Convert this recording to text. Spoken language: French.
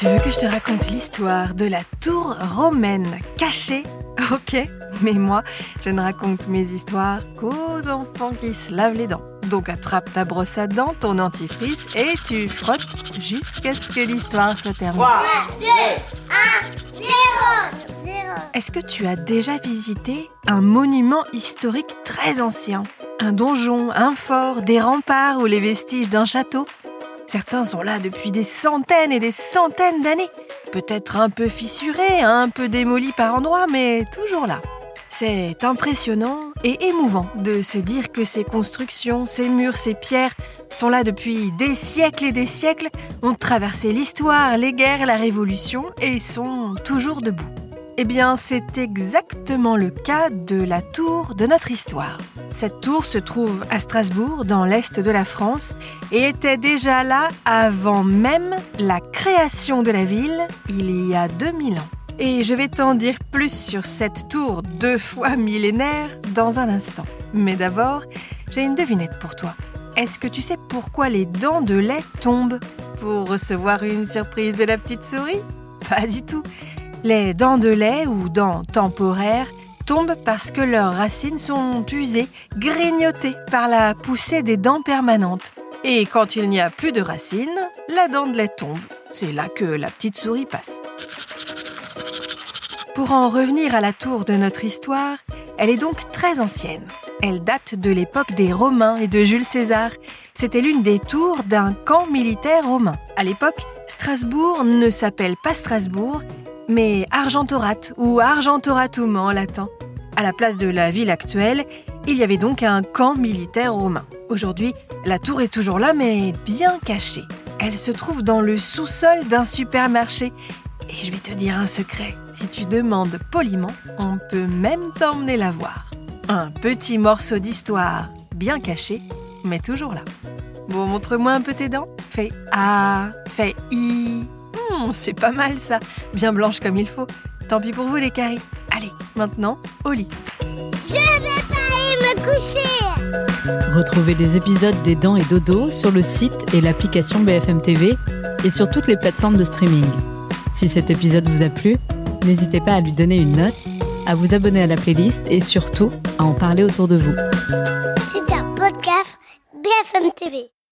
Tu veux que je te raconte l'histoire de la tour romaine cachée? Ok, mais moi, je ne raconte mes histoires qu'aux enfants qui se lavent les dents. Donc attrape ta brosse à dents, ton dentifrice et tu frottes jusqu'à ce que l'histoire soit terminée. 3, 2, 1, 0. Est-ce que tu as déjà visité un monument historique très ancien? Un donjon, un fort, des remparts ou les vestiges d'un château? Certains sont là depuis des centaines et des centaines d'années. Peut-être un peu fissurés, un peu démolis par endroits, mais toujours là. C'est impressionnant et émouvant de se dire que ces constructions, ces murs, ces pierres sont là depuis des siècles et des siècles, ont traversé l'histoire, les guerres, la Révolution et sont toujours debout. Eh bien, c'est exactement le cas de la tour de notre histoire. Cette tour se trouve à Strasbourg, dans l'est de la France, et était déjà là avant même la création de la ville, il y a 2000 ans. Et je vais t'en dire plus sur cette tour 2 fois millénaire dans un instant. Mais d'abord, j'ai une devinette pour toi. Est-ce que tu sais pourquoi les dents de lait tombent? Pour recevoir une surprise de la petite souris? Pas du tout. Les dents de lait ou dents temporaires tombent parce que leurs racines sont usées, grignotées par la poussée des dents permanentes. Et quand il n'y a plus de racines, la dent de lait tombe. C'est là que la petite souris passe. Pour en revenir à la tour de notre histoire, elle est donc très ancienne. Elle date de l'époque des Romains et de Jules César. C'était l'une des tours d'un camp militaire romain. À l'époque, Strasbourg ne s'appelle pas Strasbourg, mais Argentorate ou Argentoratum en latin. À la place de la ville actuelle, il y avait donc un camp militaire romain. Aujourd'hui, la tour est toujours là, mais bien cachée. Elle se trouve dans le sous-sol d'un supermarché. Et je vais te dire un secret, si tu demandes poliment, on peut même t'emmener la voir. Un petit morceau d'histoire, bien caché, mais toujours là. Bon, montre-moi un peu tes dents. Fais A, fais I. C'est pas mal ça, bien blanche comme il faut. Tant pis pour vous les caries. Allez, maintenant, au lit. Je vais pas aller me coucher. Retrouvez les épisodes des Dents et Dodo sur le site et l'application BFM TV et sur toutes les plateformes de streaming. Si cet épisode vous a plu, n'hésitez pas à lui donner une note, à vous abonner à la playlist et surtout à en parler autour de vous. C'est un podcast BFM TV.